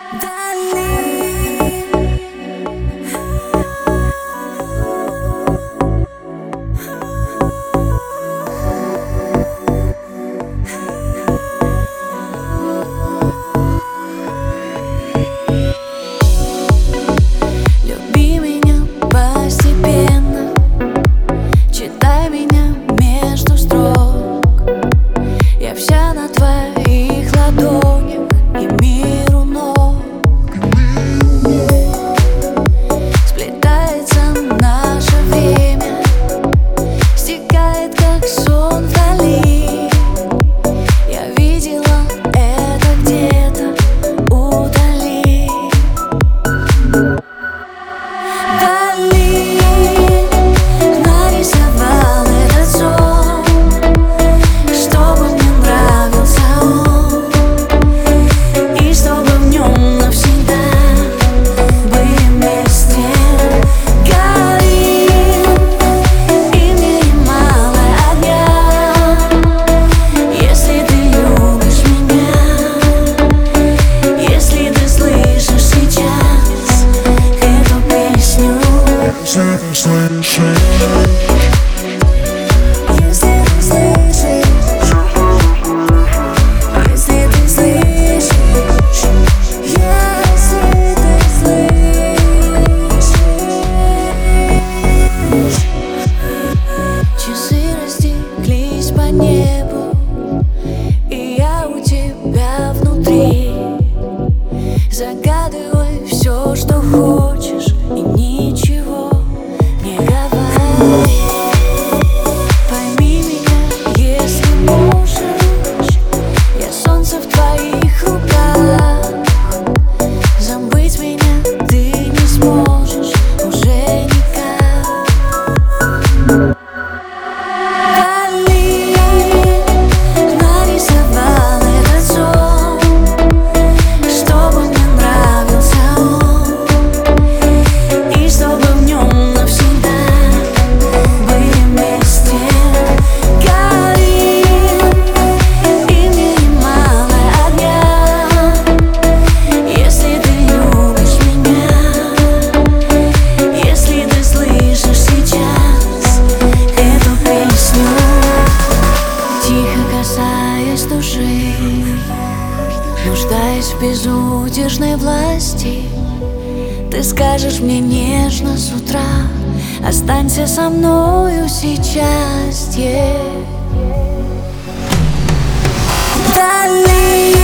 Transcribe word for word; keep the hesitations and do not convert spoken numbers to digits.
Люби меня постепенно, читай меня между строк. Я вся на твоих ладонях и мир у ног. Сплетается наше время, стекает как сон вдали. Я видела это где-то удали. Вдали нарисовал этот сон, чтобы мне нравился он, и чтобы в нем навсегда были вместе. Горим, и мне мало огня, если ты любишь меня, если ты слышишь сейчас эту песню. Если ты слышишь, если ты слышишь, если ты слышишь, если ты слышишь. Часы растеклись по небу, и я у тебя внутри. Загадывай все, что хочешь, и ничего не говори. Пойми меня, если можешь, я солнце в твоих руках. Забыть меня ты не сможешь уже никак. Вдали нарисовал этот сон, чтобы мне нравился он, и чтобы в нем навсегда были вместе. Горим, и мне мало огня, если ты любишь меня, если ты слышишь сейчас эту песню. Тихо касаясь души, нуждаясь в безудержной власти, ты скажешь мне нежно с утра: останься со мною сейчас. yeah. Вдали